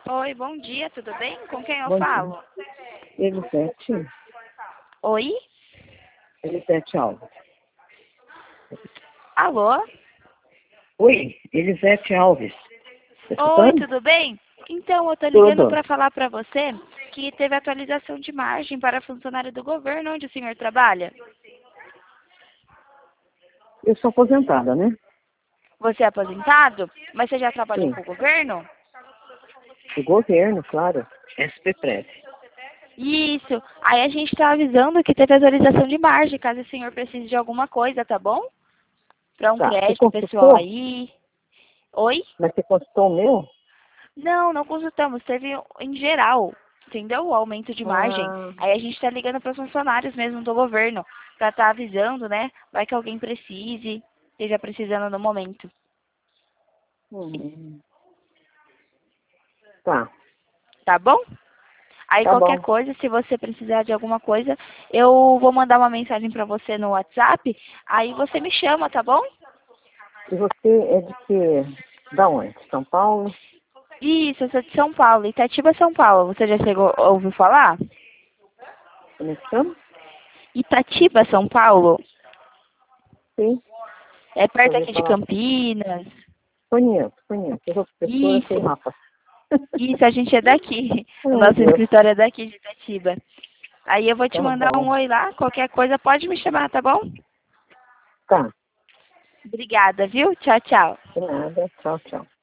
Oi, bom dia, tudo bem? Com quem eu Bom dia. falo? Elisete, Oi? Elisete Alves. Alô? Oi, Elisete Alves. Tá Oi, escutando? tudo bem? Então, eu tô ligando Tudo. para falar para você que teve atualização de margem para funcionário do governo onde o senhor trabalha. Eu sou aposentada, né? Você é aposentado? Mas você já trabalhou Sim. com o governo? O governo, claro. SPPREV. Isso. Aí a gente está avisando que teve atualização de margem, caso o senhor precise de alguma coisa, tá bom? Para um Tá. Você crédito pessoal consultou? aí. Oi? Mas você consultou o meu? Não, não consultamos. Teve em geral, entendeu? O aumento de margem. Ah, Aí a gente está ligando para os funcionários mesmo do governo, para estar avisando, né? Vai que alguém precise, esteja precisando no momento. uhum. Tá. Tá bom? Aí Tá qualquer bom. coisa, se você precisar de alguma coisa, eu vou mandar uma mensagem para você no WhatsApp. Aí você me chama, tá bom? E você é de que? Da onde? São Paulo? Isso, eu sou de São Paulo, Itatiba, São Paulo. Você já chegou, ouviu falar? Como é que chama? Itatiba, São Paulo? Sim. É Eu perto ouvi aqui de falar. Campinas. Conheço. Eu sou professora, sei Isso. mapa. Isso, a gente é daqui. O Ai, nosso Deus. escritório é daqui de Itatiba. Aí eu vou te Tá mandar um bom. oi lá. Qualquer coisa pode me chamar, tá bom? Tá. Obrigada, viu? Tchau, tchau. De nada. Tchau, tchau.